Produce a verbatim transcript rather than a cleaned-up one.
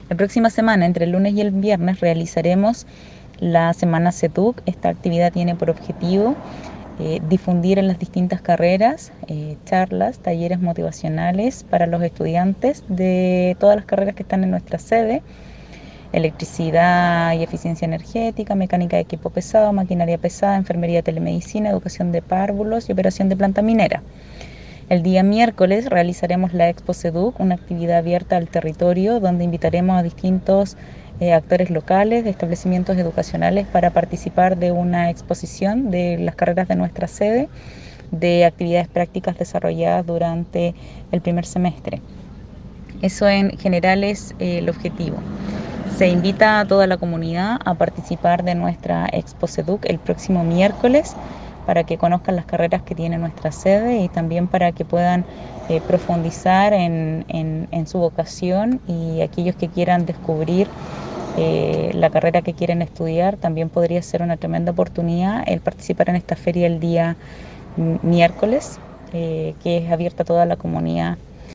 La próxima semana, entre el lunes y el viernes, realizaremos la Semana CETUC. Esta actividad tiene por objetivo eh, difundir en las distintas carreras eh, charlas, talleres motivacionales para los estudiantes de todas las carreras que están en nuestra sede: electricidad y eficiencia energética, mecánica de equipo pesado, maquinaria pesada, enfermería, telemedicina, educación de párvulos y operación de planta minera. El día miércoles realizaremos la Expo SEDUC, una actividad abierta al territorio donde invitaremos a distintos eh, actores locales, de establecimientos educacionales, para participar de una exposición de las carreras de nuestra sede, de actividades prácticas desarrolladas durante el primer semestre. Eso en general es eh, el objetivo. Se invita a toda la comunidad a participar de nuestra Expo SEDUC el próximo miércoles, para que conozcan las carreras que tiene nuestra sede y también para que puedan eh, profundizar en, en, en su vocación, y aquellos que quieran descubrir eh, la carrera que quieren estudiar, también podría ser una tremenda oportunidad el participar en esta feria el día miércoles, eh, que es abierta a toda la comunidad